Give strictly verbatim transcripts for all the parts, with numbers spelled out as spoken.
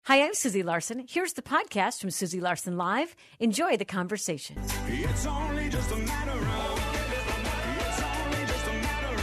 Hi, I'm Susie Larson. Here's the podcast from Susie Larson Live. Enjoy the conversation. It's only just a matter of, it's only just a matter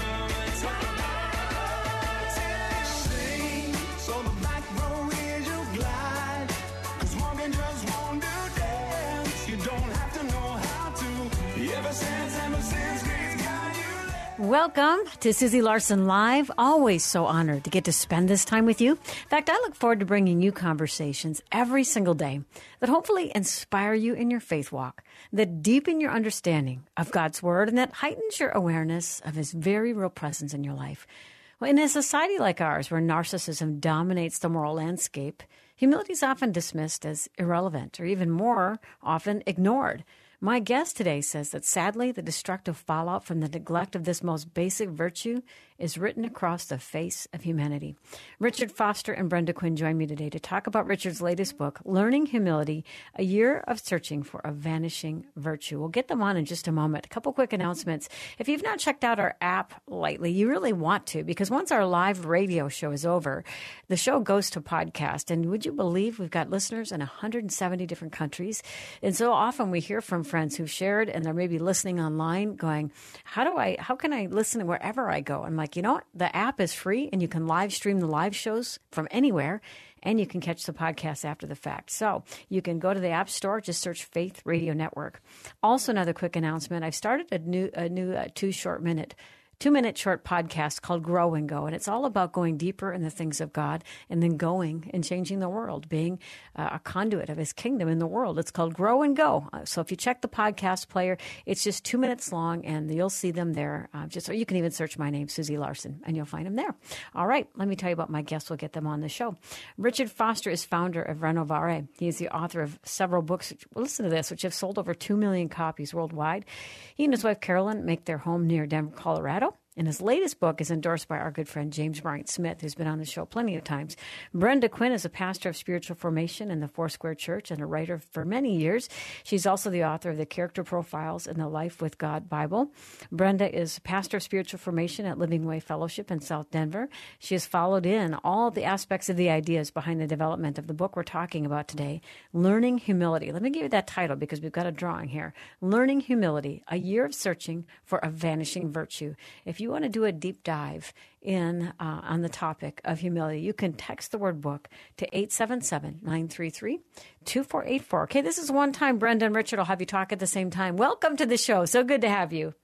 of, sing, so the back row is your glide, cause walking just won't do dance, you don't have to know how to, ever since, ever since God's got you. Welcome to Susie Larson Live. Always so honored to get to spend this time with you. In fact, I look forward to bringing you conversations every single day that hopefully inspire you in your faith walk, that deepen your understanding of God's Word, and that heightens your awareness of His very real presence in your life. Well, in a society like ours, where narcissism dominates the moral landscape, humility is often dismissed as irrelevant, or even more often ignored. My guest today says that sadly, the destructive fallout from the neglect of this most basic virtue is written across the face of humanity. Richard Foster and Brenda Quinn join me today to talk about Richard's latest book, Learning Humility, A Year of Searching for a Vanishing Virtue. We'll get them on in just a moment. A couple quick announcements. If you've not checked out our app lately, you really want to, because once our live radio show is over, the show goes to podcast. And would you believe we've got listeners in one hundred seventy different countries? And so often we hear from friends who've shared, and they're maybe listening online going, how do I, how can I listen wherever I go? I'm like, you know what? The app is free and you can live stream the live shows from anywhere, and you can catch the podcast after the fact. So you can go to the App Store, just search Faith Radio Network. Also, another quick announcement. I've started a new, a new uh, two short minute Two-minute short podcast called Grow and Go, and it's all about going deeper in the things of God and then going and changing the world, being uh, a conduit of His kingdom in the world. It's called Grow and Go. Uh, so if you check the podcast player, it's just two minutes long, and you'll see them there. Uh, just or you can even search my name, Susie Larson, and you'll find them there. All right, let me tell you about my guests. We'll get them on the show. Richard Foster is founder of Renovare. He is the author of several books, well, listen to this, which have sold over two million copies worldwide. He and his wife, Carolyn, make their home near Denver, Colorado. And his latest book is endorsed by our good friend James Bryant Smith, who's been on the show plenty of times. Brenda Quinn is a pastor of spiritual formation in the Foursquare Church and a writer for many years. She's also the author of the Character Profiles in the Life with God Bible. Brenda is pastor of spiritual formation at Living Way Fellowship in South Denver. She has followed in all the aspects of the ideas behind the development of the book we're talking about today, Learning Humility. Let me give you that title because we've got a drawing here. Learning Humility, A Year of Searching for a Vanishing Virtue. If you want to do a deep dive in uh, on the topic of humility, you can text the word book to eight seven seven, nine three three, two four eight four. Okay, this is one time Brenda and Richard will have you talk at the same time. Welcome to the show. So good to have you.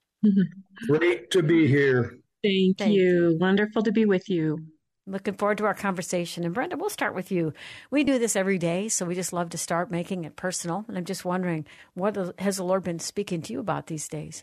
Great to be here. Thank, Thank you. you. Wonderful to be with you. Looking forward to our conversation. And Brenda, we'll start with you. We do this every day, so we just love to start making it personal. And I'm just wondering, what has the Lord been speaking to you about these days?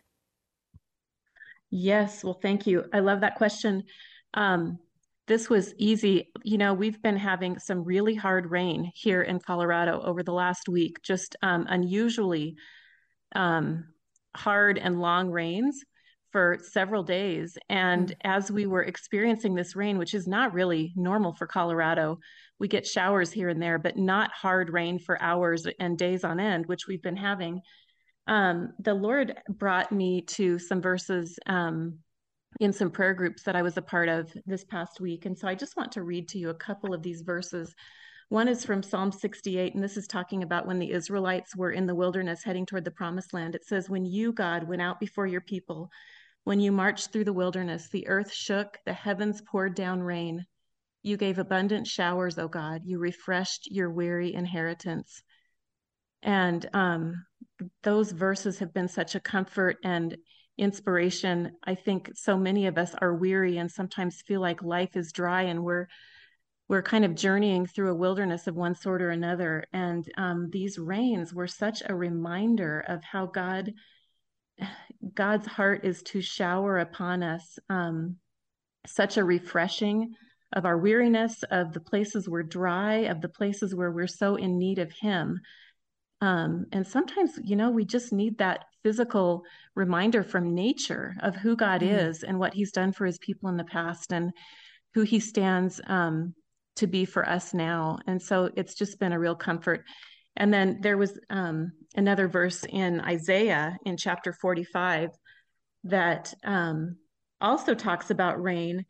Yes. Well, thank you. I love that question. Um, this was easy. You know, we've been having some really hard rain here in Colorado over the last week, just um, unusually um, hard and long rains for several days. And mm. as we were experiencing this rain, which is not really normal for Colorado, we get showers here and there, but not hard rain for hours and days on end, which we've been having. Um, the Lord brought me to some verses um, in some prayer groups that I was a part of this past week. And so I just want to read to you a couple of these verses. One is from Psalm sixty-eight, and this is talking about when the Israelites were in the wilderness heading toward the promised land. It says, when you, God, went out before your people, when you marched through the wilderness, the earth shook, the heavens poured down rain. You gave abundant showers, O God. You refreshed your weary inheritance. And um, those verses have been such a comfort and inspiration. I think so many of us are weary and sometimes feel like life is dry, and we're we're kind of journeying through a wilderness of one sort or another. And um, these rains were such a reminder of how God God's heart is to shower upon us um, such a refreshing of our weariness, of the places we're dry, of the places where we're so in need of Him. Um, and sometimes, you know, we just need that physical reminder from nature of who God mm. is and what He's done for His people in the past and who He stands um, to be for us now. And so it's just been a real comfort. And then there was um, another verse in Isaiah in chapter forty-five that um, also talks about rain.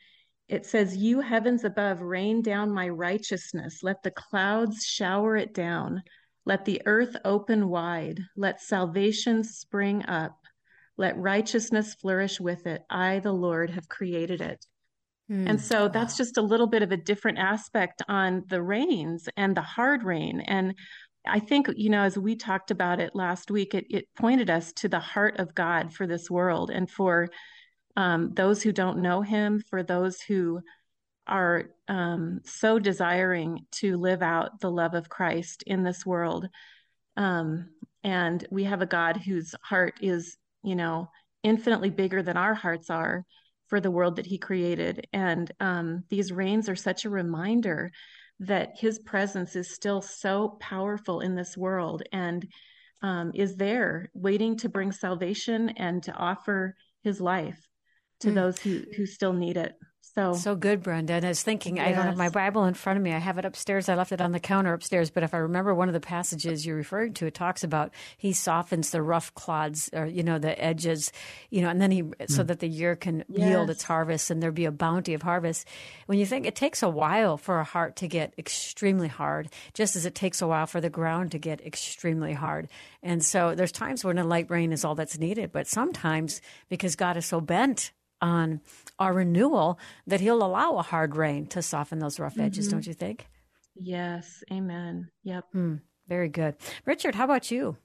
it says, "You heavens above, rain down my righteousness. Let the clouds shower it down. Let the earth open wide. Let salvation spring up. Let righteousness flourish with it. I, the Lord, have created it." And Mm. so that's Wow. just a little bit of a different aspect on the rains and the hard rain. And I think, you know, as we talked about it last week, it, it pointed us to the heart of God for this world and for um, those who don't know him, for those who are um, so desiring to live out the love of Christ in this world. Um, and we have a God whose heart is, you know, infinitely bigger than our hearts are for the world that he created. And um, these rains are such a reminder that his presence is still so powerful in this world and um, is there waiting to bring salvation and to offer his life to Mm. those who, who still need it. So, So good, Brenda. And I was thinking, I don't have my yes. Bible in front of me. I have it upstairs. I left it on the counter upstairs. But if I remember one of the passages you're referring to, it talks about he softens the rough clods or, you know, the edges, you know, and then he, so that the year can yield its Yes. harvest and there be a bounty of harvest. When you think it takes a while for a heart to get extremely hard, just as it takes a while for the ground to get extremely hard. And so there's times when a light rain is all that's needed. But sometimes because God is so bent on our renewal that he'll allow a hard rain to soften those rough edges, Mhm. don't you think? Yes. Amen. Yep. Hmm. Very good. Richard, how about you?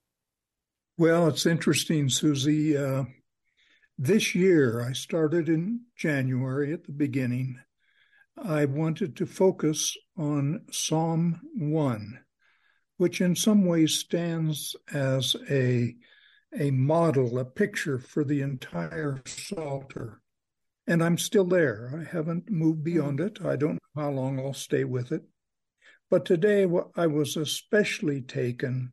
Well, it's interesting, Susie. Uh, this year, I started in January at the beginning. I wanted to focus on Psalm one, which in some ways stands as a, a model, a picture for the entire Psalter. And I'm still there. I haven't moved beyond it. I don't know how long I'll stay with it. But today I was especially taken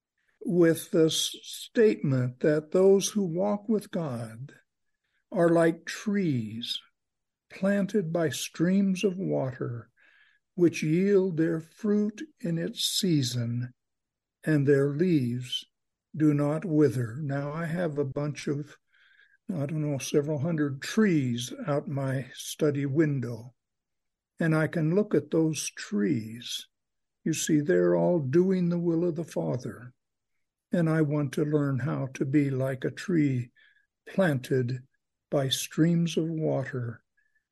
with the statement that those who walk with God are like trees planted by streams of water, which yield their fruit in its season, and their leaves do not wither. Now, I have a bunch of, I don't know, several hundred trees out my study window, and I can look at those trees. You see, they're all doing the will of the Father, and I want to learn how to be like a tree planted by streams of water,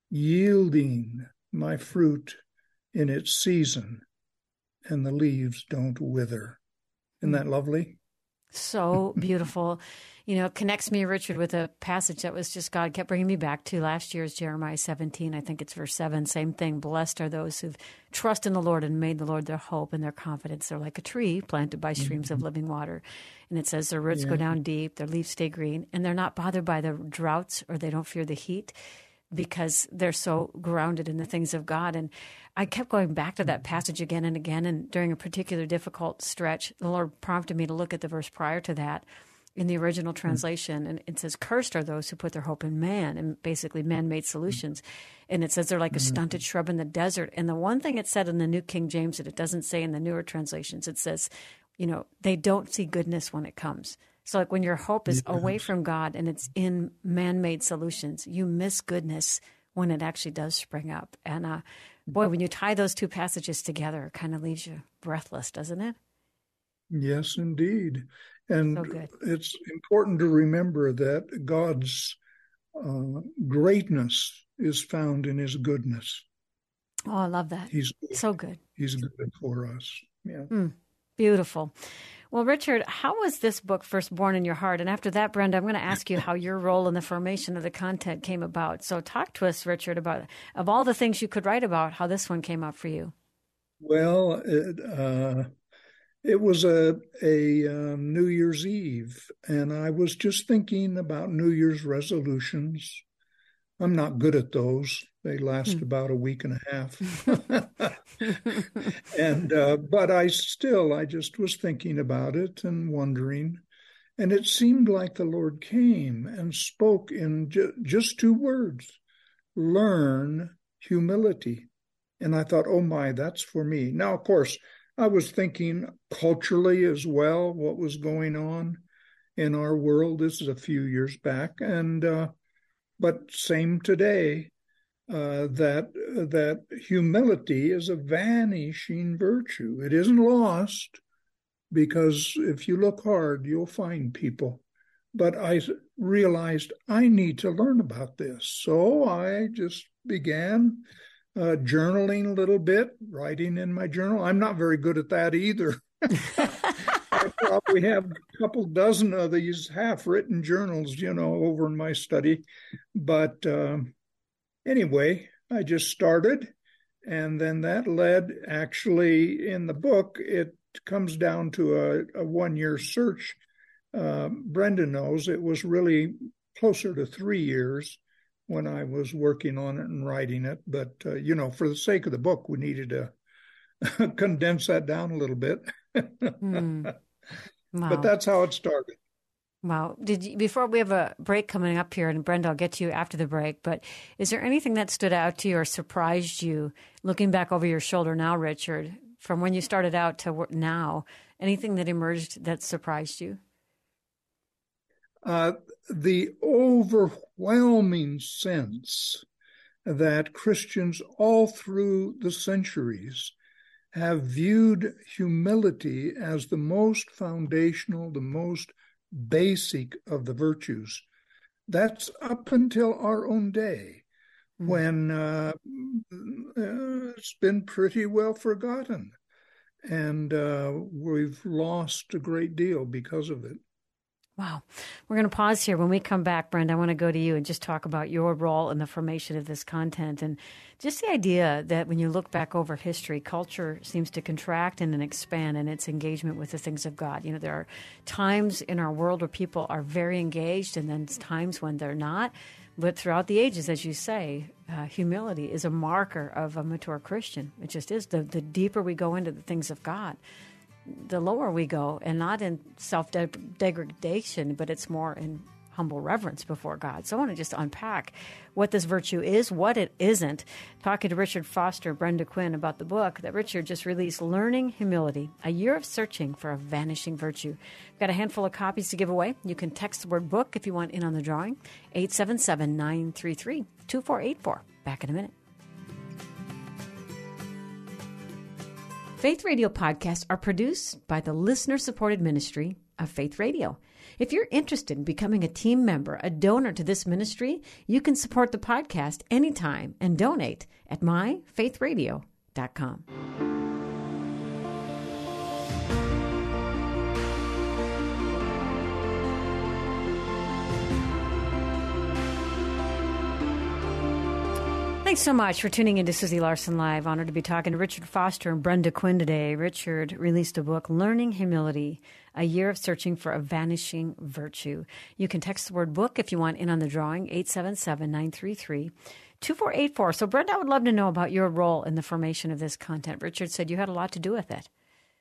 yielding my fruit in its season, and the leaves don't wither. Isn't that lovely? So beautiful. You know, it connects me, Richard, with a passage that was just God kept bringing me back to last year's Jeremiah seventeen. I think it's verse seven. Same thing. Blessed are those who've trust in the Lord and made the Lord their hope and their confidence. They're like a tree planted by streams mm-hmm. of living water. And it says their roots yeah. go down deep, their leaves stay green, and they're not bothered by the droughts or they don't fear the heat because they're so grounded in the things of God. And I kept going back to that passage again and again. And during a particular difficult stretch, the Lord prompted me to look at the verse prior to that in the original translation. And it says, cursed are those who put their hope in man, and basically man-made solutions. And it says they're like a stunted shrub in the desert. And the one thing it said in the New King James that it doesn't say in the newer translations, it says, you know, they don't see goodness when it comes. So like when your hope is yes. away from God and it's in man-made solutions, you miss goodness when it actually does spring up. And uh, boy, when you tie those two passages together, it kind of leaves you breathless, doesn't it? Yes, indeed. And so good. It's important to remember that God's uh, greatness is found in his goodness. Oh, I love that. He's good. So good. He's good for us. Yeah. Mm, beautiful. Well, Richard, how was this book first born in your heart? And after that, Brenda, I'm going to ask you how your role in the formation of the content came about. So talk to us, Richard, about, of all the things you could write about, how this one came up for you. Well, it, uh, it was a, a um, New Year's Eve, and I was just thinking about New Year's resolutions. I'm not good at those. They last mm. about a week and a half. and uh, but I still, I just was thinking about it and wondering. And it seemed like the Lord came and spoke in ju- just two words, learn humility. And I thought, oh my, that's for me. Now, of course, I was thinking culturally as well, what was going on in our world. This is a few years back. And uh, but same today. uh, that that humility is a vanishing virtue. It isn't lost, because if you look hard, you'll find people. But I realized I need to learn about this. So I just began uh, journaling a little bit, writing in my journal. I'm not very good at that either. I probably have a couple dozen of these half-written journals, you know, over in my study. But uh, anyway, I just started. And then that led, actually, in the book, it comes down to a, a one-year search. Uh, Brenda knows it was really closer to three years when I was working on it and writing it. But, uh, you know, for the sake of the book, we needed to condense that down a little bit. mm. Wow. But that's how it started. Wow. Did you, before we have a break coming up here, and Brenda, I'll get to you after the break, but is there anything that stood out to you or surprised you looking back over your shoulder now, Richard, from when you started out to now? Anything that emerged that surprised you? Uh, the overwhelming sense that Christians all through the centuries have viewed humility as the most foundational, the most basic of the virtues. That's up until our own day, mm-hmm. when uh, uh, it's been pretty well forgotten. And uh, we've lost a great deal because of it. Wow. We're going to pause here. When we come back, Brenda, I want to go to you and just talk about your role in the formation of this content, and just the idea that when you look back over history, culture seems to contract and then expand in its engagement with the things of God. You know, there are times in our world where people are very engaged, and then times when they're not. But throughout the ages, as you say, uh, humility is a marker of a mature Christian. It just is. The, the deeper we go into the things of God, the lower we go, and not in self-degradation, but it's more in humble reverence before God. So I want to just unpack what this virtue is, what it isn't. Talking to Richard Foster, Brenda Quinn, about the book that Richard just released, Learning Humility, A Year of Searching for a Vanishing Virtue. We've got a handful of copies to give away. You can text the word book if you want in on the drawing, eight seven seven, nine three three, two four eight four. Back in a minute. Faith Radio podcasts are produced by the listener-supported ministry of Faith Radio. If you're interested in becoming a team member, a donor to this ministry, you can support the podcast anytime and donate at my faith radio dot com. Thanks so much for tuning in to Susie Larson Live. Honored to be talking to Richard Foster and Brenda Quinn today. Richard released a book, Learning Humility, A Year of Searching for a Vanishing Virtue. You can text the word book if you want in on the drawing, eight seven seven, nine three three, two four eight four. So, Brenda, I would love to know about your role in the formation of this content. Richard said you had a lot to do with it.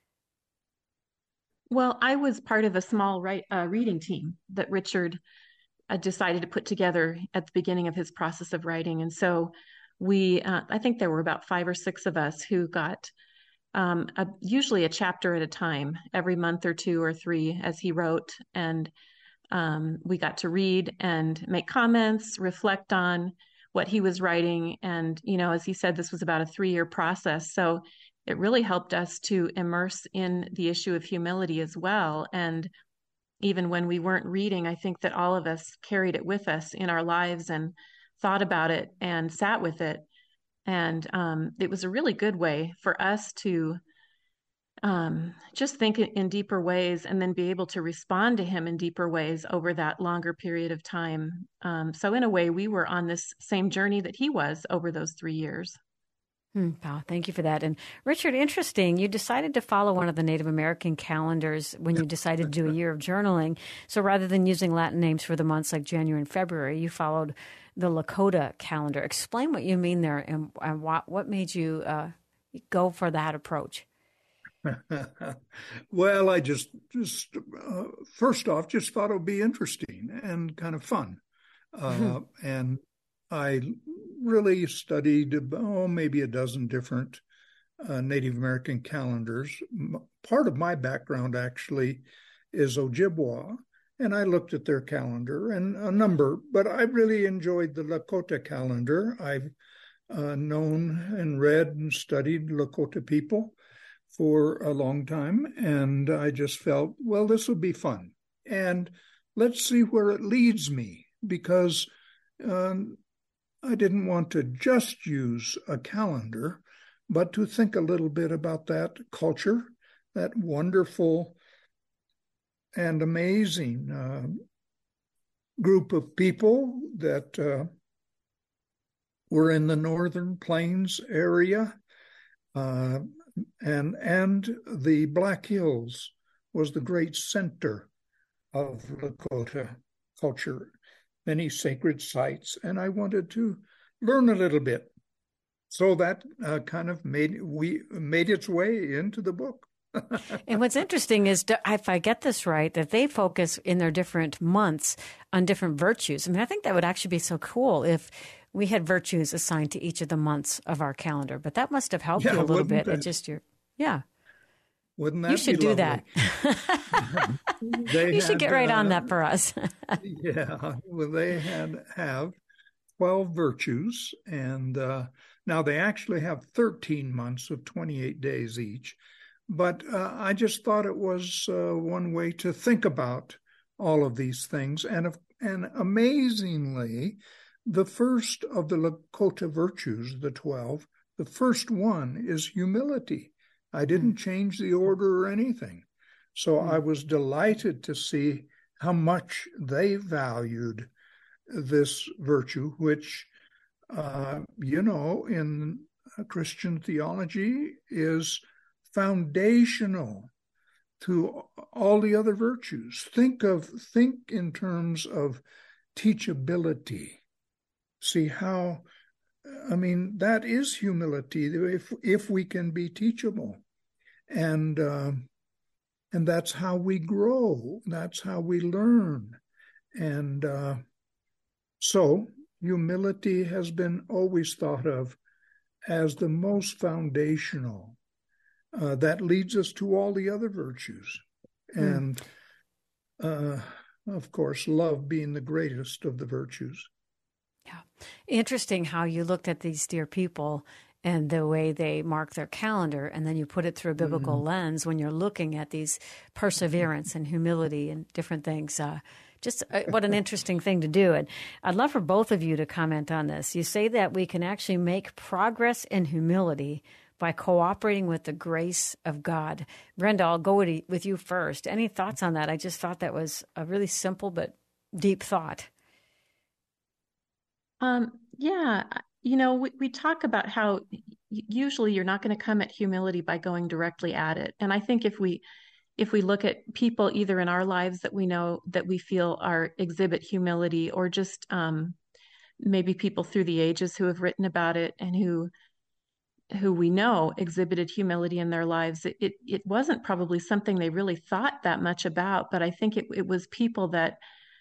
Well, I was part of a small write, uh, reading team that Richard uh, decided to put together at the beginning of his process of writing. And so we, uh, I think there were about five or six of us who got um, a, usually a chapter at a time, every month or two or three as he wrote. And um, we got to read and make comments, reflect on what he was writing. And, you know, as he said, this was about a three-year process. So it really helped us to immerse in the issue of humility as well. And even when we weren't reading, I think that all of us carried it with us in our lives and thought about it and sat with it. And um, it was a really good way for us to um, just think in deeper ways and then be able to respond to him in deeper ways over that longer period of time. Um, so in a way, we were on this same journey that he was over those three years. Hmm, wow, thank you for that. And Richard, interesting, you decided to follow one of the Native American calendars when you decided to do a year of journaling. So rather than using Latin names for the months like January and February, you followed the Lakota calendar. Explain what you mean there, and, and what, what made you uh, go for that approach? Well, I just, just uh, first off, just thought it would be interesting and kind of fun. Uh, mm-hmm. And I really studied, oh, maybe a dozen different uh, Native American calendars. Part of my background actually is Ojibwa, and I looked at their calendar and a number, but I really enjoyed the Lakota calendar. I've uh, known and read and studied Lakota people for a long time, and I just felt, well, this will be fun. And let's see where it leads me, because um, I didn't want to just use a calendar, but to think a little bit about that culture, that wonderful and amazing uh, group of people that uh, were in the Northern Plains area, uh, and and the Black Hills was the great center of Lakota culture, many sacred sites, and I wanted to learn a little bit. So that uh, kind of made we made its way into the book. And what's interesting is, if I get this right, that they focus in their different months on different virtues. I mean, I think that would actually be so cool if we had virtues assigned to each of the months of our calendar. But that must have helped Yeah, you a little wouldn't bit. that- It's just your, yeah. Wouldn't that You should be do lovely? that. They You should had, get right on uh, that for us. Yeah, well, they had have twelve virtues, and uh, now they actually have thirteen months of twenty-eight days each. But uh, I just thought it was uh, one way to think about all of these things. And, of- and amazingly, the first of the Lakota virtues, the twelve, the first one is humility. I didn't change the order or anything. So I was delighted to see how much they valued this virtue, which, uh, you know, in Christian theology is foundational to all the other virtues. Think of think in terms of teachability. See how, I mean, that is humility, if if we can be teachable. And uh, and that's how we grow. That's how we learn. And uh, so humility has been always thought of as the most foundational. Uh, that leads us to all the other virtues. And, uh, of course, love being the greatest of the virtues. Yeah. Interesting how you looked at these dear people and the way they mark their calendar, and then you put it through a biblical lens when you're looking at these perseverance and humility and different things. Uh, just uh, what an interesting thing to do. And I'd love for both of you to comment on this. You say that we can actually make progress in humility by cooperating with the grace of God. Brenda, I'll go with with you first. Any thoughts on that? I just thought that was a really simple but deep thought. Um, yeah, you know, we, we talk about how y- usually you're not going to come at humility by going directly at it. And I think if we if we look at people either in our lives that we know that we feel are exhibit humility, or just um, maybe people through the ages who have written about it and who who we know exhibited humility in their lives, it it, it wasn't probably something they really thought that much about, but I think it, it was people that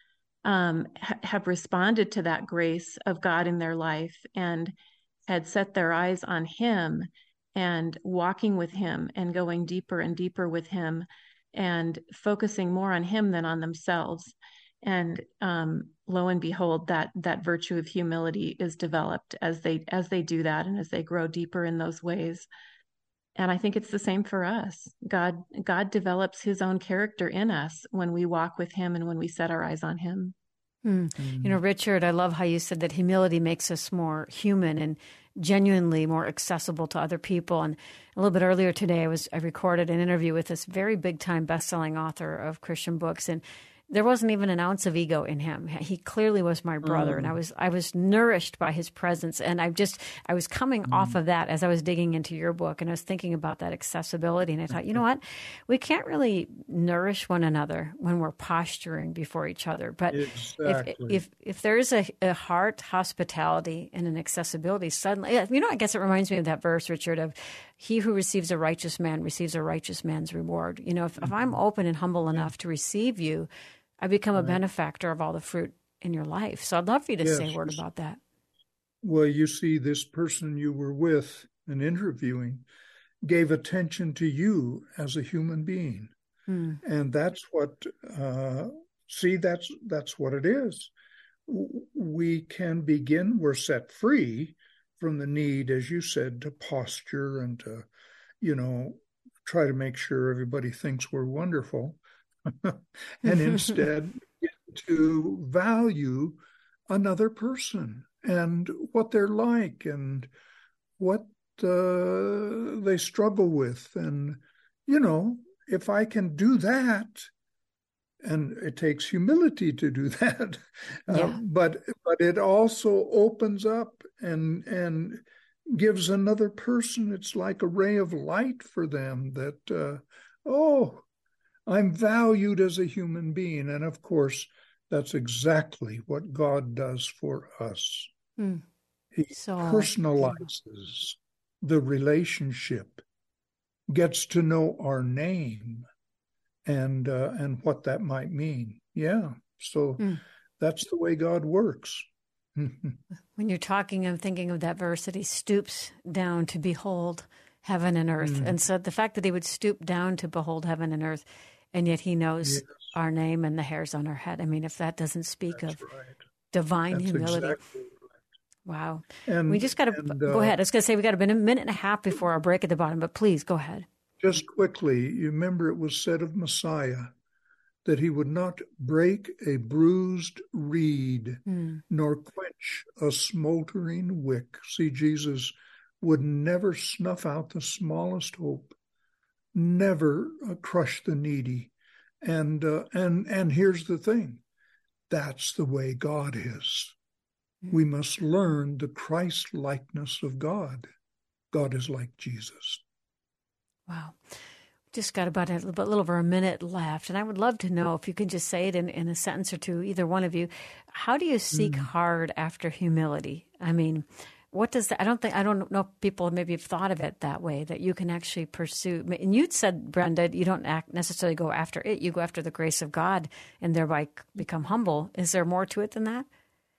um, ha- have responded to that grace of God in their life and had set their eyes on Him and walking with Him and going deeper and deeper with Him and focusing more on Him than on themselves. And um, lo and behold, that that virtue of humility is developed as they as they do that and as they grow deeper in those ways. And I think it's the same for us. God God develops His own character in us when we walk with Him and when we set our eyes on Him. Hmm. You know, Richard, I love how you said that humility makes us more human and genuinely more accessible to other people. And a little bit earlier today, I was I recorded an interview with this very big time best-selling author of Christian books, and there wasn't even an ounce of ego in him. He clearly was my brother, mm. and I was I was nourished by his presence. And I just I was coming mm. off of that as I was digging into your book, and I was thinking about that accessibility. And I thought, you know what, we can't really nourish one another when we're posturing before each other. But Exactly. if if if there is a, a heart, hospitality, and an accessibility, suddenly, you know, I guess it reminds me of that verse, Richard, of he who receives a righteous man receives a righteous man's reward. You know, if, mm-hmm. if I'm open and humble enough yeah. to receive you, I become a right. benefactor of all the fruit in your life. So I'd love for you to yes. say a word about that. Well, you see, this person you were with and interviewing gave attention to you as a human being. Hmm. And that's what, uh, see, that's that's what it is. We can begin, we're set free from the need, as you said, to posture and to, you know, try to make sure everybody thinks we're wonderful, and instead to value another person and what they're like and what uh, they struggle with. And, you know, if I can do that, and it takes humility to do that, uh, Yeah. but but it also opens up and and gives another person, it's like a ray of light for them that, uh, oh, I'm valued as a human being. And of course, that's exactly what God does for us. Mm. He So personalizes the relationship, gets to know our name, and uh, and what that might mean. Yeah, so mm. that's the way God works. When you're talking, I'm thinking of that verse that he stoops down to behold heaven and earth. Mm. And so the fact that he would stoop down to behold heaven and earth, and yet he knows Yes. our name and the hairs on our head. I mean, if that doesn't speak That's of right. divine That's humility. exactly right. Wow. And we just got to and, go uh, ahead. I was going to say we got a minute and a half before our break at the bottom, but please go ahead. Just quickly, you remember it was said of Messiah that he would not break a bruised reed, Mm. nor quench a smoldering wick. See, Jesus would never snuff out the smallest hope, never uh, crush the needy. And uh, and and here's the thing, that's the way God is. Mm. We must learn the Christ likeness of God. God is like Jesus. Wow. Just got about a little, bit, little over a minute left. And I would love to know if you can just say it in, in a sentence or two, either one of you. How do you seek Mm. hard after humility? I mean, what does that, I don't think, I don't know if people maybe have thought of it that way, that you can actually pursue. And you'd said, Brenda, you don't act necessarily go after it. You go after the grace of God and thereby become humble. Is there more to it than that?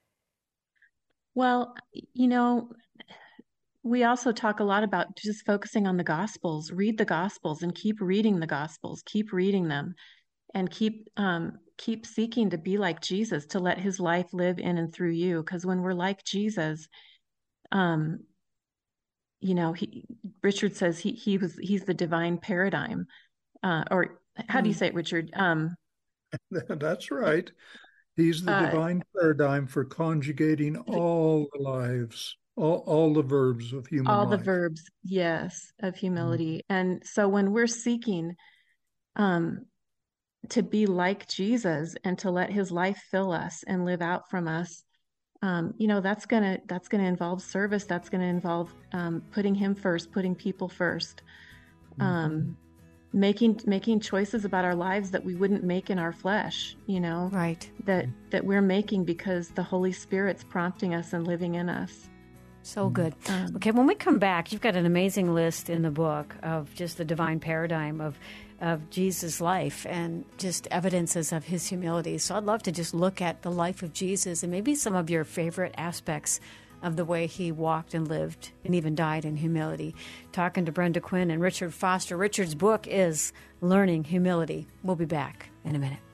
Well, you know, we also talk a lot about just focusing on the Gospels. Read the Gospels and keep reading the Gospels. Keep reading them, and keep um, keep seeking to be like Jesus, to let His life live in and through you. Because when we're like Jesus, um, you know, he, Richard says he he was he's the divine paradigm. Uh, or how do you Mm. say it, Richard? Um, That's right. He's the uh, divine paradigm for conjugating all the lives, all, all the verbs of human all the life. verbs, yes, of Mhm. humility. And so when we're seeking um, to be like Jesus and to let His life fill us and live out from us, um, you know, that's gonna that's gonna involve service. That's gonna involve um, putting Him first, putting people first, um, making making choices about our lives that we wouldn't make in our flesh. You know, Right. that that we're making because the Holy Spirit's prompting us and living in us. So good. Um, Okay, when we come back, you've got an amazing list in the book of just the divine paradigm of of Jesus' life and just evidences of his humility. So I'd love to just look at the life of Jesus and maybe some of your favorite aspects of the way he walked and lived and even died in humility. Talking to Brenda Quinn and Richard Foster. Richard's book is Learning Humility. We'll be back in a minute.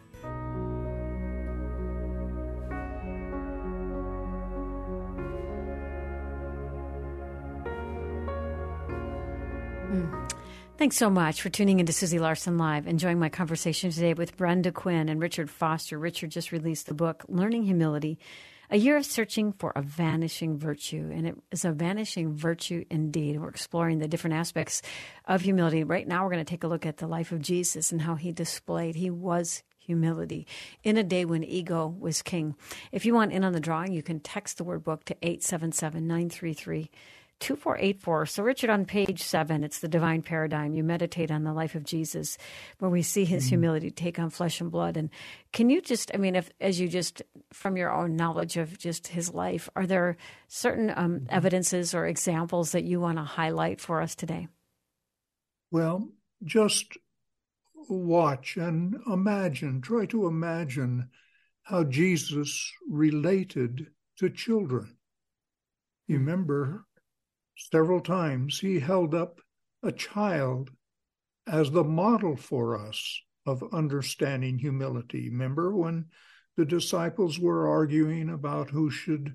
Mm. Thanks so much for tuning into Susie Larson Live. Enjoying my conversation today with Brenda Quinn and Richard Foster. Richard just released the book, Learning Humility, a year of searching for a vanishing virtue. And it is a vanishing virtue indeed. We're exploring the different aspects of humility. Right now, we're going to take a look at the life of Jesus and how he displayed, he was humility in a day when ego was king. If you want in on the drawing, you can text the word book to eight seven seven, nine three three, two four eight four. So, Richard, on page seven, it's the divine paradigm. You meditate on the life of Jesus, where we see his mm-hmm. humility take on flesh and blood. And can you just, I mean, if as you just, from your own knowledge of just his life, are there certain um, mm-hmm. evidences or examples that you want to highlight for us today? Well, just watch and imagine, try to imagine how Jesus related to children. You mm-hmm. remember several times he held up a child as the model for us of understanding humility. Remember when the disciples were arguing about who should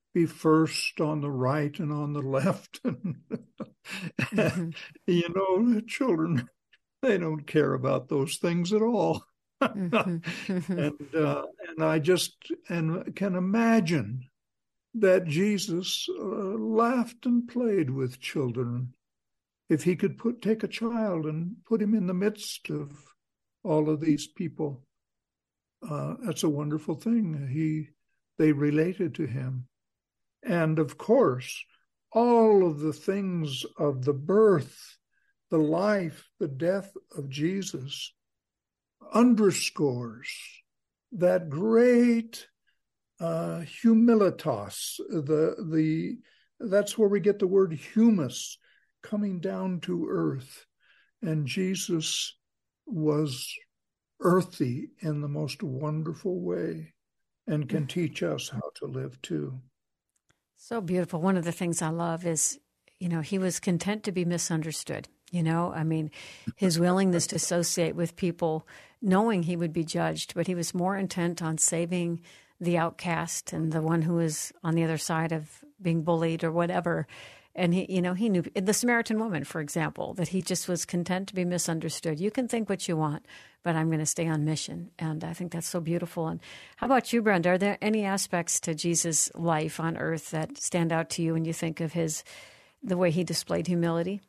be first on the right and on the left. Mm-hmm. You know, children, they don't care about those things at all. Mm-hmm. and uh, and I just and can imagine that Jesus uh, laughed and played with children. If he could put take a child and put him in the midst of all of these people, uh, that's a wonderful thing. He they related to him. And of course, all of the things of the birth, the life, the death of Jesus underscores that great uh, humilitas. The the that's where we get the word humus, coming down to earth. And Jesus was earthy in the most wonderful way, and can teach us how to live too. So beautiful. One of the things I love is, you know, he was content to be misunderstood. You know, I mean, his willingness to associate with people, knowing he would be judged, but he was more intent on saving the outcast and the one who was on the other side of being bullied or whatever. And he, you know, he knew the Samaritan woman, for example, that he just was content to be misunderstood. You can think what you want, but I'm going to stay on mission. And I think that's so beautiful. And how about you, Brenda? Are there any aspects to Jesus' life on earth that stand out to you when you think of his, the way he displayed humility?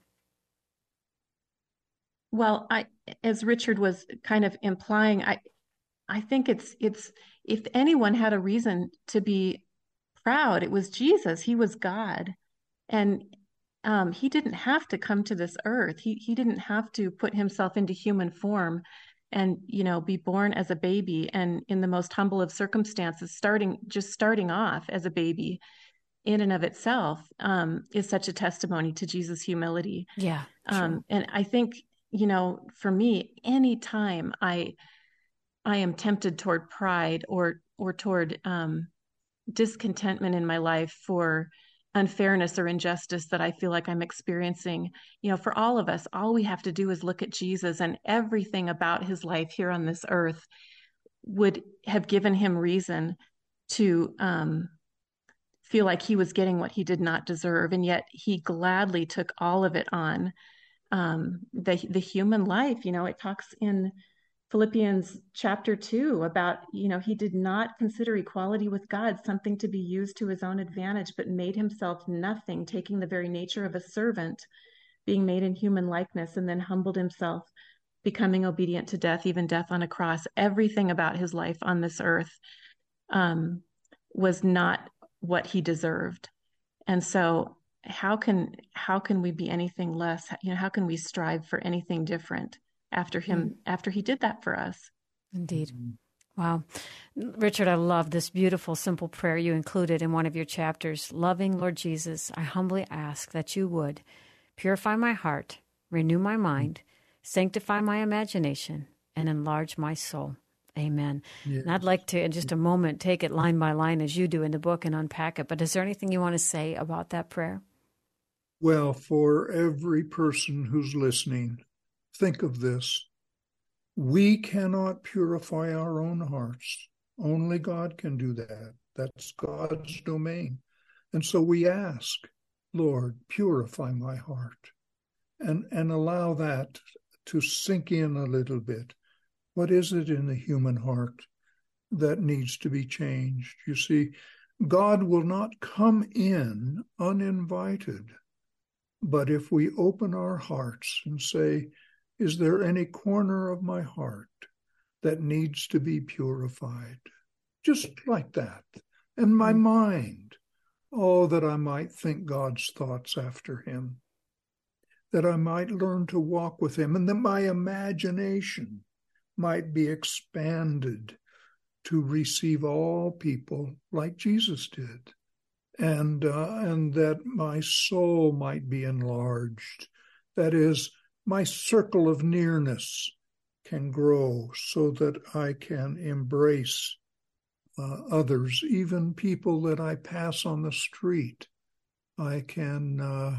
Well, I, as Richard was kind of implying, I, I think it's, it's, if anyone had a reason to be proud, it was Jesus. He was God. And um, he didn't have to come to this earth. He he didn't have to put himself into human form and, you know, be born as a baby and in the most humble of circumstances, starting just starting off as a baby in and of itself um, is such a testimony to Jesus' humility. Yeah. Sure. Um, and I think, you know, for me, anytime I I am tempted toward pride or or toward um, discontentment in my life for unfairness or injustice that I feel like I'm experiencing, you know, for all of us, all we have to do is look at Jesus, and everything about his life here on this earth would have given him reason to um, feel like he was getting what he did not deserve. And yet he gladly took all of it on. Um, the, the human life, you know, it talks in Philippians chapter two about, you know, he did not consider equality with God something to be used to his own advantage, but made himself nothing, taking the very nature of a servant, being made in human likeness, and then humbled himself, becoming obedient to death, even death on a cross. Everything about his life on this earth um, was not what he deserved. And so how can how can we be anything less? You know, how can we strive for anything different after him, mm-hmm. after he did that for us? Indeed. Mm-hmm. Wow. Richard, I love this beautiful, simple prayer you included in one of your chapters. Loving Lord Jesus, I humbly ask that you would purify my heart, renew my mind, sanctify my imagination, and enlarge my soul. Amen. Yes. And I'd like to, in just a moment, take it line by line as you do in the book and unpack it. But is there anything you want to say about that prayer? Well, for every person who's listening, think of this. We cannot purify our own hearts. Only God can do that. That's God's domain. And so we ask, Lord, purify my heart, and, and allow that to sink in a little bit. What is it in the human heart that needs to be changed? You see, God will not come in uninvited. But if we open our hearts and say, is there any corner of my heart that needs to be purified? Just like that. And my mm-hmm. mind, oh, that I might think God's thoughts after him, that I might learn to walk with him, and that my imagination might be expanded to receive all people like Jesus did. And uh, and that my soul might be enlarged. That is, my circle of nearness can grow so that I can embrace uh, others, even people that I pass on the street. I can uh,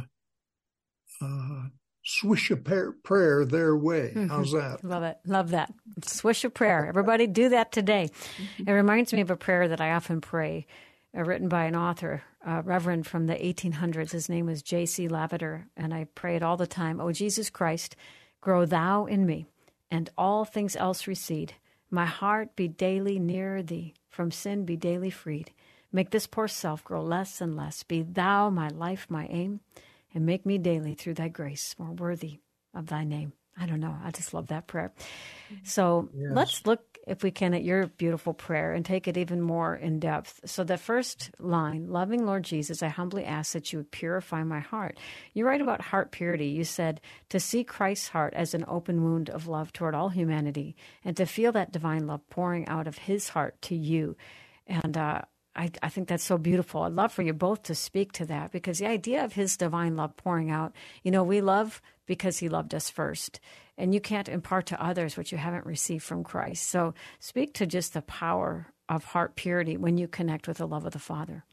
uh, swish a par- prayer their way. Mm-hmm. How's that? Love it. Love that. Swish a prayer. Everybody do that today. Mm-hmm. It reminds me of a prayer that I often pray, Uh, written by an author uh, reverend from the eighteen hundreds. His name was J C Lavender, and I pray it all the time. "O Jesus Christ, grow thou in me, and all things else recede. My heart be daily nearer thee, from sin be daily freed. Make this poor self grow less and less. Be thou my life, my aim, and make me daily through thy grace more worthy of thy name." I don't know. I just love that prayer. So Yes. let's look, if we can, at your beautiful prayer and take it even more in depth. So the first line, "Loving Lord Jesus, I humbly ask that you would purify my heart." You write about heart purity. You said, "To see Christ's heart as an open wound of love toward all humanity, and to feel that divine love pouring out of his heart to you." And uh, I, I think that's so beautiful. I'd love for you both to speak to that, because the idea of his divine love pouring out, you know, we love because he loved us first. And you can't impart to others what you haven't received from Christ. So speak to just the power of heart purity when you connect with the love of the Father.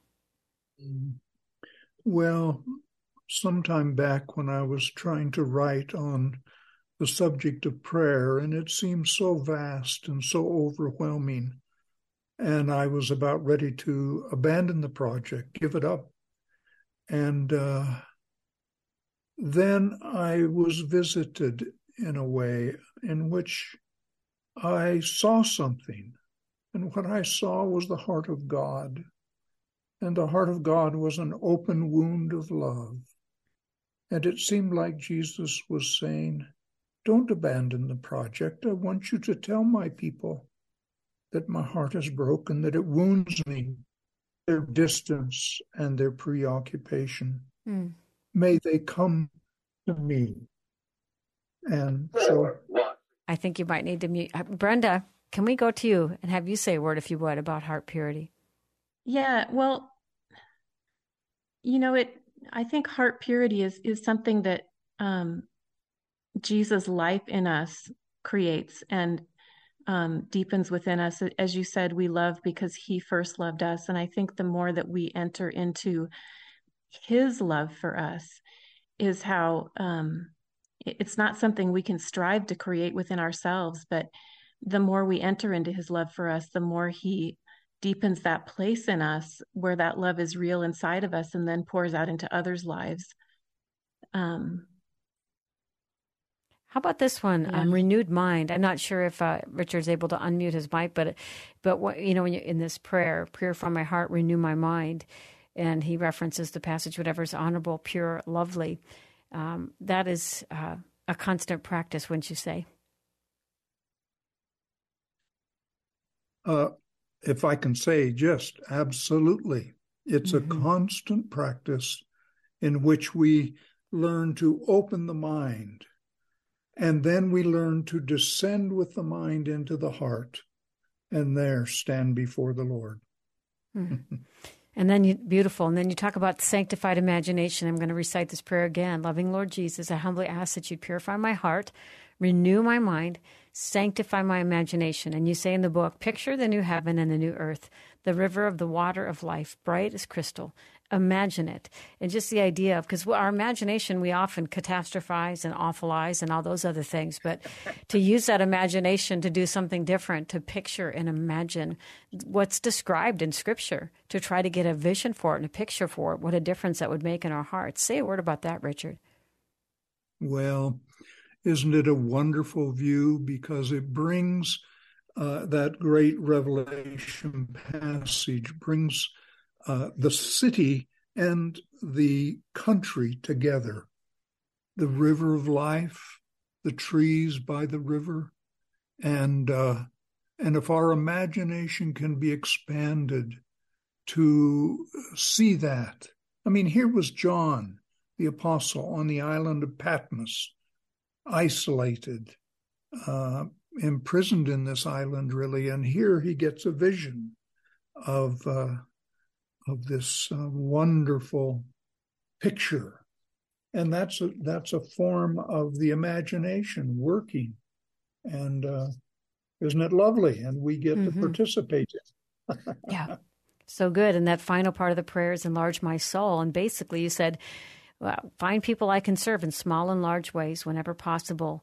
Well, sometime back when I was trying to write on the subject of prayer, and it seemed so vast and so overwhelming, and I was about ready to abandon the project, give it up. And uh, then I was visited in a way in which I saw something. And what I saw was the heart of God. And the heart of God was an open wound of love. And it seemed like Jesus was saying, "Don't abandon the project. I want you to tell my people that my heart is broken, that it wounds me, their distance and their preoccupation. Mm. May they come to me." And so I think you might need to mute. Uh, Brenda, can we go to you and have you say a word, if you would, about heart purity? Yeah, well, you know, it. I think heart purity is is something that um, Jesus' life in us creates and um, deepens within us. As you said, we love because he first loved us, and I think the more that we enter into his love for us, is how um, it, it's not something we can strive to create within ourselves, but the more we enter into his love for us, the more he deepens that place in us where that love is real inside of us and then pours out into others' lives. Um, How about this one? Yeah. Um, renewed mind. I'm not sure if uh, Richard's able to unmute his mic, but but what, you know, when you in this prayer, purify my heart, renew my mind, and he references the passage, whatever is honorable, pure, lovely. Um, that is uh, a constant practice, wouldn't you say? uh, if I can say just absolutely, it's Mm-hmm. a constant practice in which we learn to open the mind, and then we learn to descend with the mind into the heart, and there stand before the Lord. Mm-hmm. And then you, beautiful. And then you talk about sanctified imagination. I'm going to recite this prayer again. Loving Lord Jesus, I humbly ask that you purify my heart, renew my mind, sanctify my imagination. And you say in the book, picture the new heaven and the new earth, the river of the water of life, bright as crystal. Imagine it. And just the idea of, because our imagination, we often catastrophize and awfulize and all those other things, but to use that imagination to do something different, to picture and imagine what's described in Scripture, to try to get a vision for it and a picture for it, what a difference that would make in our hearts. Say a word about that, Richard. Well, isn't it a wonderful view, because it brings uh, that great Revelation passage, brings uh, the city and the country together. The river of life, the trees by the river, and uh, and if our imagination can be expanded to see that. I mean, here was John, the apostle, on the island of Patmos, isolated, uh, imprisoned in this island, really, and here he gets a vision of uh, of this uh, wonderful picture, and that's a that's a form of the imagination working, and uh, isn't it lovely? And we get Mm-hmm. to participate in. Yeah, so good. And that final part of the prayer is enlarge my soul. And basically, you said, well, find people I can serve in small and large ways whenever possible.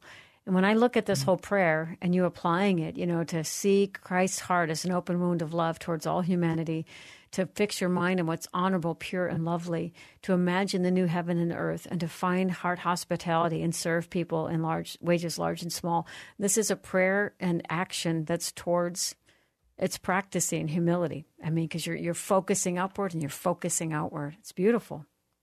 And when I look at this whole prayer and you applying it, you know, to see Christ's heart as an open wound of love towards all humanity, to fix your mind on what's honorable, pure, and lovely, to imagine the new heaven and earth, and to find heart hospitality and serve people in large wages, large and small. This is a prayer and action that's towards, it's practicing humility. I mean, because you're you're focusing upward and you're focusing outward. It's beautiful.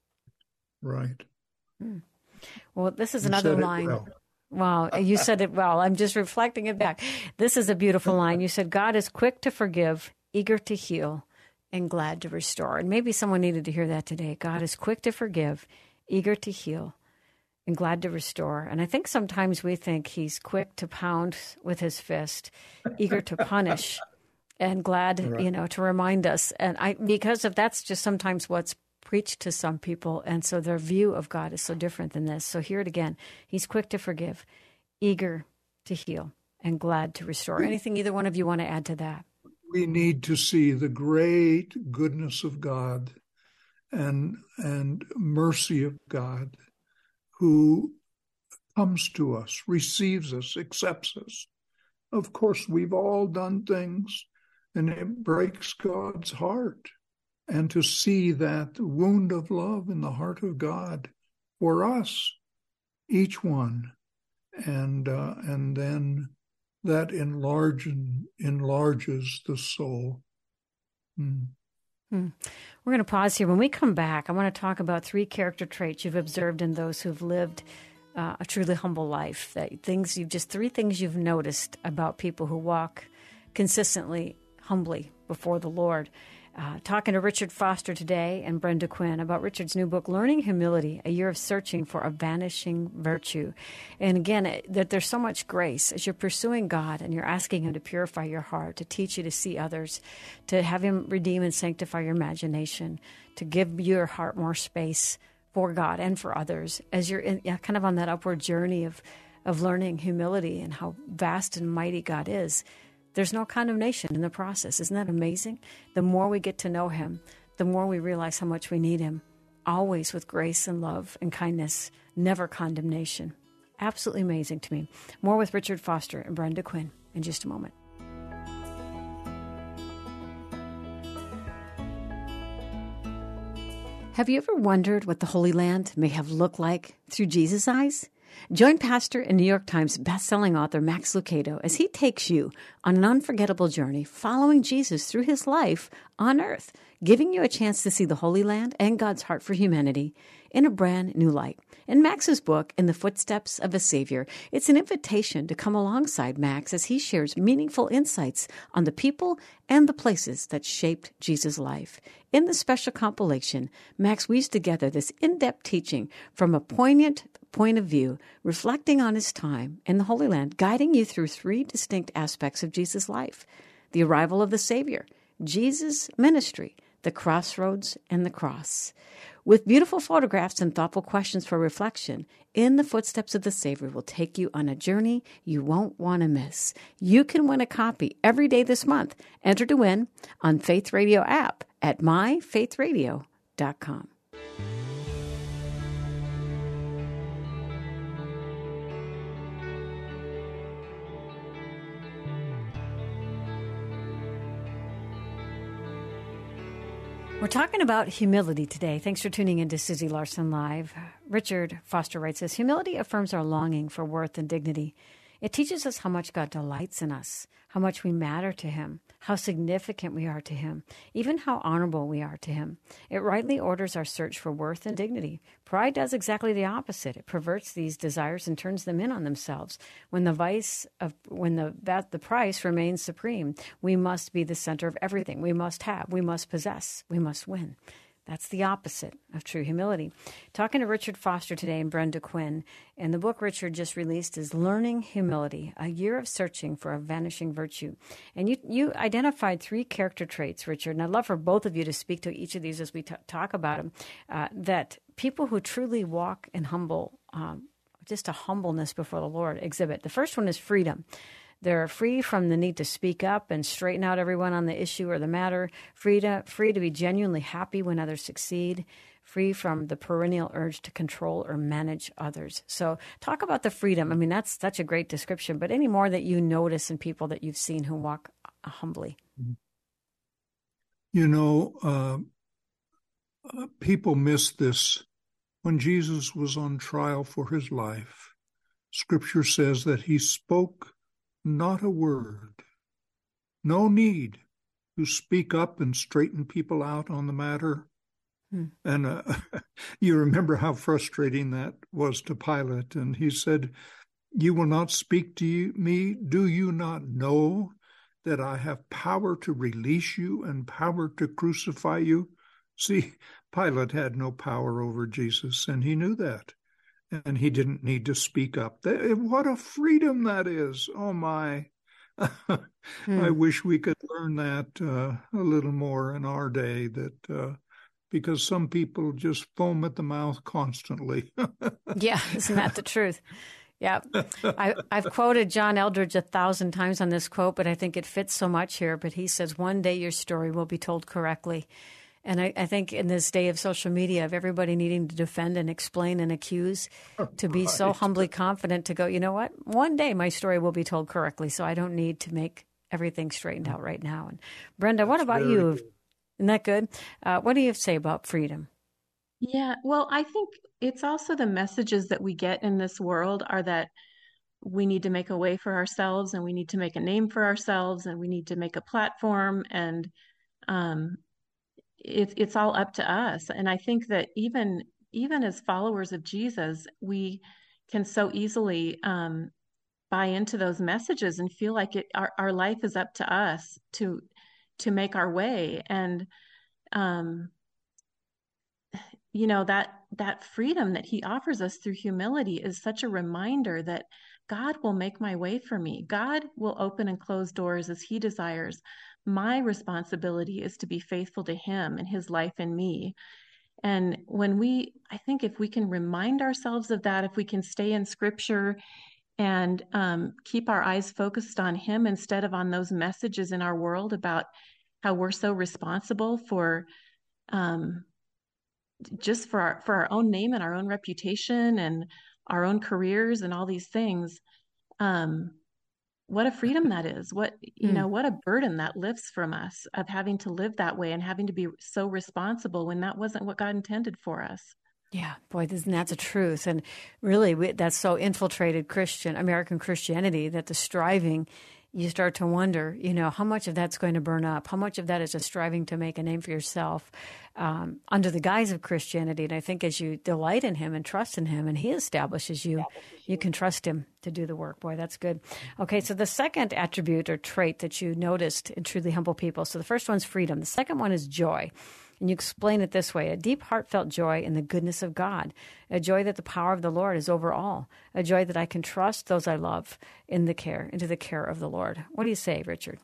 Right. Hmm. Well, this is You another said it line. well. Wow, you said it well. I'm just reflecting it back. This is a beautiful line. You said, God is quick to forgive, eager to heal, and glad to restore. And maybe someone needed to hear that today. God is quick to forgive, eager to heal, and glad to restore. And I think sometimes we think he's quick to pound with his fist, eager to punish, and glad, right. you know, to remind us. And I, because of that's just sometimes what's preached to some people. And so their view of God is so different than this. So hear it again. He's quick to forgive, eager to heal, and glad to restore. Anything either one of you want to add to that? We need to see the great goodness of God and and mercy of God, who comes to us, receives us, accepts us. Of course, we've all done things, and it breaks God's heart. And to see that wound of love in the heart of God for us, each one, and uh, and then that enlarge, enlarges the soul. Hmm. Hmm. We're going to pause here. When we come back, I want to talk about three character traits you've observed in those who've lived uh, a truly humble life. That things you've just three things you've noticed about people who walk consistently, humbly before the Lord. Uh, talking to Richard Foster today and Brenda Quinn about Richard's new book, Learning Humility, A Year of Searching for a Vanishing Virtue. And again, it, that there's so much grace as you're pursuing God and you're asking him to purify your heart, to teach you to see others, to have him redeem and sanctify your imagination, to give your heart more space for God and for others as you're in, yeah, kind of on that upward journey of, of learning humility and how vast and mighty God is. There's no condemnation in the process. Isn't that amazing? The more we get to know him, the more we realize how much we need him, always with grace and love and kindness, never condemnation. Absolutely amazing to me. More with Richard Foster and Brenda Quinn in just a moment. Have you ever wondered what the Holy Land may have looked like through Jesus' eyes? Join pastor and New York Times bestselling author Max Lucado as he takes you on an unforgettable journey following Jesus through his life on earth, giving you a chance to see the Holy Land and God's heart for humanity in a brand new light. In Max's book, In the Footsteps of a Savior, it's an invitation to come alongside Max as he shares meaningful insights on the people and the places that shaped Jesus' life. In the special compilation, Max weaves together this in-depth teaching from a poignant point of view, reflecting on his time in the Holy Land, guiding you through three distinct aspects of Jesus' life: the arrival of the Savior, Jesus' ministry, the crossroads, and the cross. With beautiful photographs and thoughtful questions for reflection, In the Footsteps of the Savior will take you on a journey you won't want to miss. You can win a copy every day this month. Enter to win on Faith Radio app at my faith radio dot com. We're talking about humility today. Thanks for tuning in to Susie Larson Live. Richard Foster writes this: humility affirms our longing for worth and dignity. It teaches us how much God delights in us, how much we matter to him, how significant we are to him, even how honorable we are to him. It rightly orders our search for worth and dignity. Pride does exactly the opposite. It perverts these desires and turns them in on themselves. When the vice of when the that the price remains supreme, we must be the center of everything. We must have, we must possess, we must win. That's the opposite of true humility. Talking to Richard Foster today and Brenda Quinn, and the book Richard just released is Learning Humility, A Year of Searching for a Vanishing Virtue. And you you identified three character traits, Richard, and I'd love for both of you to speak to each of these as we t- talk about them, uh, that people who truly walk in humble, um, just a humbleness before the Lord exhibit. The first one is freedom. They're free from the need to speak up and straighten out everyone on the issue or the matter, free to, free to be genuinely happy when others succeed, free from the perennial urge to control or manage others. So talk about the freedom. I mean, that's such a great description, but any more that you notice in people that you've seen who walk humbly? You know, uh, uh, people miss this. When Jesus was on trial for his life, Scripture says that he spoke not a word. No need to speak up and straighten people out on the matter. Hmm. And uh, you remember how frustrating that was to Pilate. And he said, "You will not speak to you, me? Do you not know that I have power to release you and power to crucify you?" See, Pilate had no power over Jesus, and he knew that. And he didn't need to speak up. What a freedom that is. Oh, my. hmm. I wish we could learn that uh, a little more in our day, that uh, because some people just foam at the mouth constantly. Yeah, isn't that the truth? Yeah, I, I've quoted John Eldredge a thousand times on this quote, but I think it fits so much here. But he says, one day your story will be told correctly. And I, I think in this day of social media, of everybody needing to defend and explain and accuse, to be right. so humbly confident to go, you know what, one day my story will be told correctly, so I don't need to make everything straightened out right now. And Brenda, That's what about you? Good. Isn't that good? Uh, what do you have to say about freedom? Yeah, well, I think it's also the messages that we get in this world are that we need to make a way for ourselves, and we need to make a name for ourselves, and we need to make a platform, and um, it, it's all up to us. And I think that even even as followers of Jesus, we can so easily um, buy into those messages and feel like it our, our life is up to us to to make our way. And um, you know, that that freedom that he offers us through humility is such a reminder that God will make my way for me. God will open and close doors as he desires. My responsibility is to be faithful to him and his life in me. And when we, I think if we can remind ourselves of that, if we can stay in scripture and um, keep our eyes focused on him instead of on those messages in our world about how we're so responsible for um, just for our, for our own name and our own reputation and our own careers and all these things. Um, what a freedom that is. What, you mm. know, what a burden that lifts from us of having to live that way and having to be so responsible when that wasn't what God intended for us. Yeah, boy, isn't that the truth? And really, we, that's so infiltrated Christian, American Christianity, that the striving, you start to wonder, you know, how much of that's going to burn up? How much of that is a striving to make a name for yourself um, under the guise of Christianity? And I think as you delight in him and trust in him and he establishes you, you can trust him to do the work. Boy, that's good. Okay, so the second attribute or trait that you noticed in truly humble people. So the first one's freedom. The second one is joy. And you explain it this way: a deep, heartfelt joy in the goodness of God, a joy that the power of the Lord is over all, a joy that I can trust those I love in the care, into the care of the Lord. What do you say, Richard?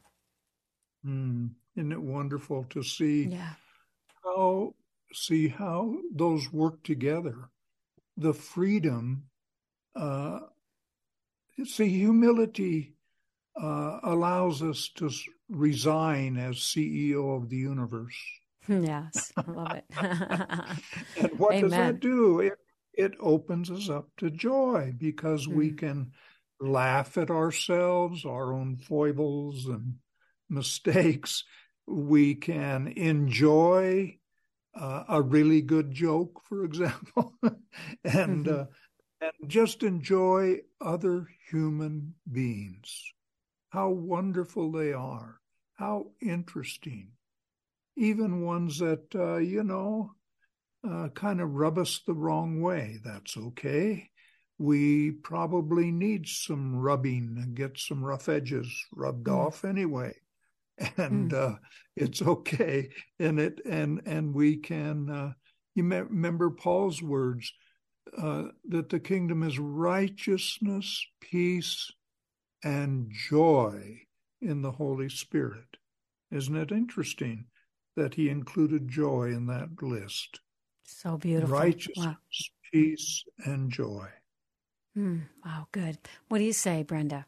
Mm, isn't it wonderful to see yeah. how see how those work together? The freedom, uh, see, humility uh, allows us to resign as C E O of the universe. Yes, I love it. And what Amen. Does that do? It, it opens us up to joy because mm. we can laugh at ourselves, our own foibles and mistakes. We can enjoy uh, a really good joke, for example, and mm-hmm. uh, and just enjoy other human beings. How wonderful they are! How interesting. Even ones that, uh, you know, uh, kind of rub us the wrong way. That's okay. We probably need some rubbing and get some rough edges rubbed mm. off anyway. And mm. uh, it's okay. And it and and we can, uh, you may remember Paul's words, uh, that the kingdom is righteousness, peace, and joy in the Holy Spirit. Isn't it interesting that he included joy in that list? So beautiful. Righteousness, wow. Peace, and joy. Mm, wow, good. What do you say, Brenda?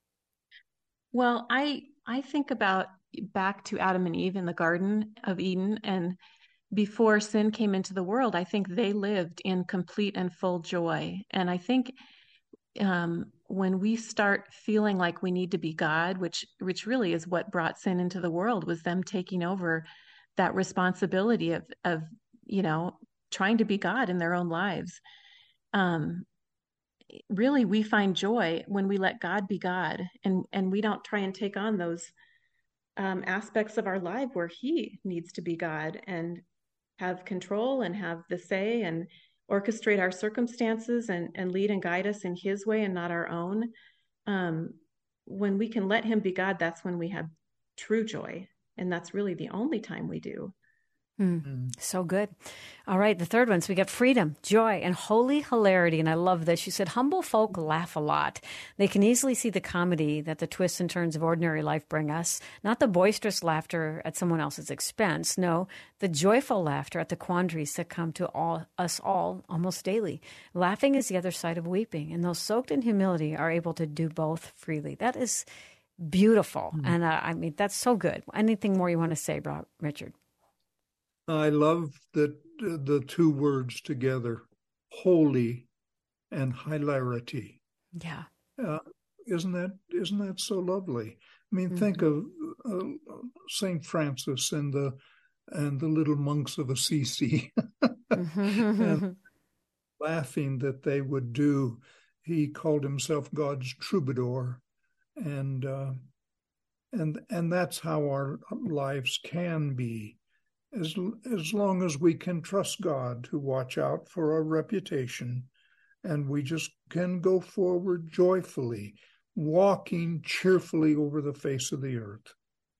Well, I I think about back to Adam and Eve in the Garden of Eden, and before sin came into the world, I think they lived in complete and full joy. And I think um, when we start feeling like we need to be God, which which really is what brought sin into the world, was them taking over that responsibility of of you know trying to be God in their own lives. Um, really, we find joy when we let God be God, and and we don't try and take on those um, aspects of our life where He needs to be God and have control and have the say and orchestrate our circumstances and, and lead and guide us in His way and not our own. Um, when we can let Him be God, that's when we have true joy. And that's really the only time we do. Mm, mm. So good. All right. The third one. So we got freedom, joy, and holy hilarity. And I love this. She said, humble folk laugh a lot. They can easily see the comedy that the twists and turns of ordinary life bring us, not the boisterous laughter at someone else's expense. No, the joyful laughter at the quandaries that come to all us all almost daily. Laughing is the other side of weeping. And those soaked in humility are able to do both freely. That is beautiful. Mm. And uh, I mean, that's so good. Anything more you want to say, Rob, Richard? I love that uh, the two words together, holy and hilarity. Yeah. Uh, isn't that isn't that so lovely? I mean, mm-hmm. think of uh, Saint Francis and the and the little monks of Assisi, and laughing that they would do. He called himself God's troubadour, and uh, and and that's how our lives can be. As as long as we can trust God to watch out for our reputation, and we just can go forward joyfully, walking cheerfully over the face of the earth.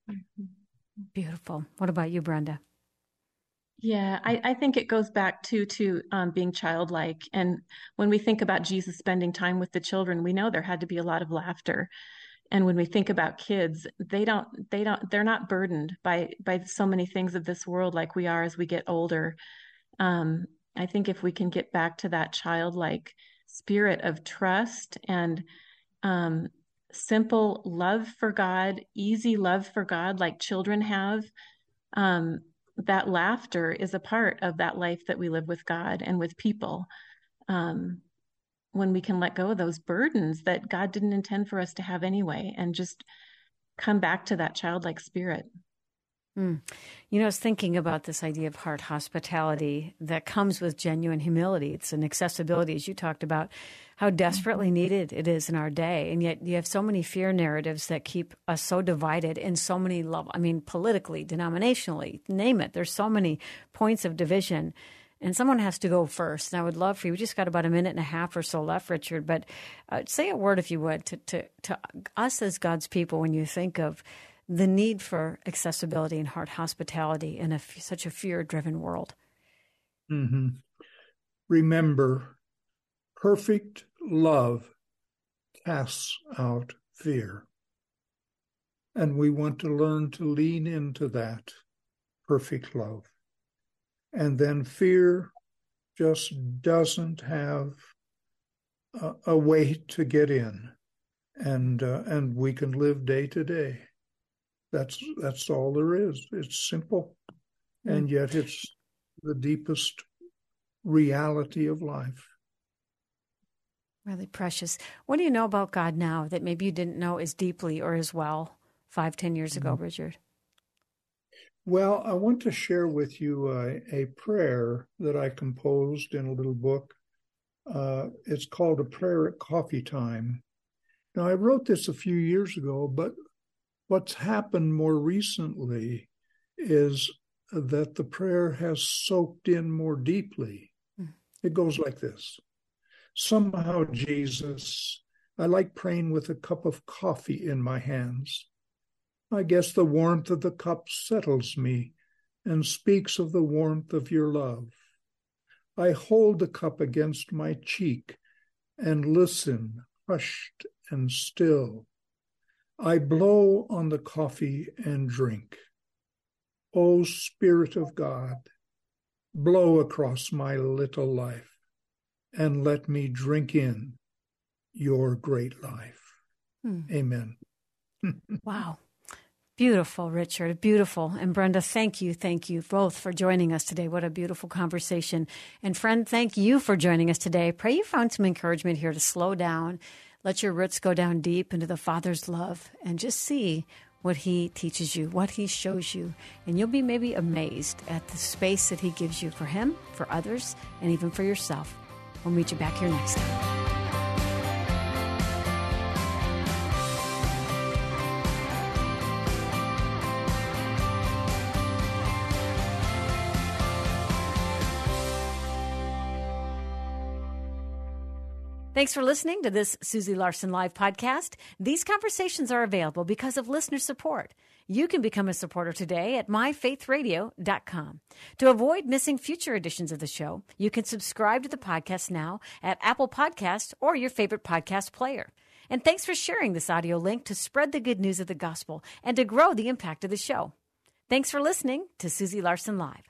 Beautiful. What about you, Brenda? Yeah, I, I think it goes back to to um, being childlike. And when we think about Jesus spending time with the children, we know there had to be a lot of laughter. And when we think about kids, they don't, they don't, they're not burdened by, by so many things of this world like we are as we get older. Um, I think if we can get back to that childlike spirit of trust and um, simple love for God, easy love for God, like children have, um, that laughter is a part of that life that we live with God and with people. Um, when we can let go of those burdens that God didn't intend for us to have anyway, and just come back to that childlike spirit. Mm. You know, I was thinking about this idea of heart hospitality that comes with genuine humility. It's an accessibility, as you talked about, how desperately needed it is in our day. And yet you have so many fear narratives that keep us so divided in so many levels. I mean, politically, denominationally, name it. There's so many points of division. And someone has to go first. And I would love for you, we just got about a minute and a half or so left, Richard, but uh, say a word, if you would, to, to, to us as God's people when you think of the need for accessibility and heart hospitality in a, such a fear-driven world. Mm-hmm. Remember, perfect love casts out fear. And we want to learn to lean into that perfect love. And then fear just doesn't have a, a way to get in, and uh, and we can live day to day. That's that's all there is. It's simple, mm. and yet it's the deepest reality of life. Really precious. What do you know about God now that maybe you didn't know as deeply or as well five, ten years ago, mm. Richard? Well, I want to share with you uh, a prayer that I composed in a little book. Uh, it's called A Prayer at Coffee Time. Now, I wrote this a few years ago, but what's happened more recently is that the prayer has soaked in more deeply. Mm. It goes like this. Somehow, Jesus, I like praying with a cup of coffee in my hands. I guess the warmth of the cup settles me and speaks of the warmth of your love. I hold the cup against my cheek and listen, hushed and still. I blow on the coffee and drink. O Spirit of God, blow across my little life and let me drink in your great life. Hmm. Amen. Wow. Beautiful, Richard. Beautiful. And Brenda, thank you. Thank you both for joining us today. What a beautiful conversation. And friend, thank you for joining us today. Pray you found some encouragement here to slow down, let your roots go down deep into the Father's love, and just see what he teaches you, what he shows you. And you'll be maybe amazed at the space that he gives you for him, for others, and even for yourself. We'll meet you back here next time. Thanks for listening to this Susie Larson Live podcast. These conversations are available because of listener support. You can become a supporter today at my faith radio dot com. To avoid missing future editions of the show, you can subscribe to the podcast now at Apple Podcasts or your favorite podcast player. And thanks for sharing this audio link to spread the good news of the gospel and to grow the impact of the show. Thanks for listening to Susie Larson Live.